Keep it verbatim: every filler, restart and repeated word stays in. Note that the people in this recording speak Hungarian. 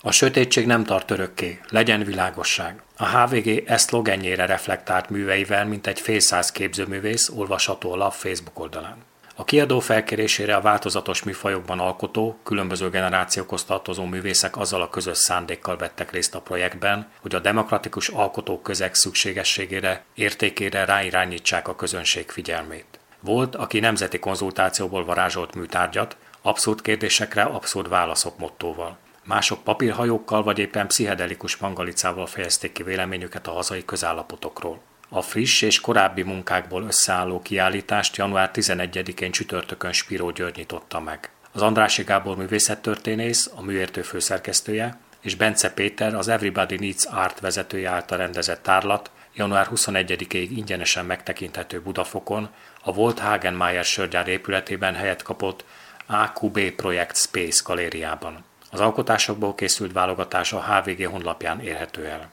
A sötétség nem tart örökké, legyen világosság. A há vé gé ezt szlogenjére reflektált műveivel, mint egy fél száz képzőművész, olvasható a lap Facebook oldalán. A kiadó felkérésére a változatos műfajokban alkotó, különböző generációkhoz tartozó művészek azzal a közös szándékkal vettek részt a projektben, hogy a demokratikus alkotóközeg szükségességére, értékére ráirányítsák a közönség figyelmét. Volt, aki nemzeti konzultációból varázsolt műtárgyat, abszurd kérdésekre abszurd válaszok mottóval. Mások papírhajókkal vagy éppen pszichedelikus mangalicával fejezték ki véleményüket a hazai közállapotokról. A friss és korábbi munkákból összeálló kiállítást január tizenegyedikén csütörtökön Spiró György nyitotta meg. Az Andrássy Gábor művészettörténész, a Műértő főszerkesztője, és Bence Péter, az Everybody Needs Art vezetője által rendezett tárlat január huszonegyedikéig ingyenesen megtekinthető Budafokon, a volt Hagenmeier sörgyár épületében helyet kapott á kú bé Projekt Space galériában. Az alkotásokból készült válogatás a há vé gé honlapján érhető el.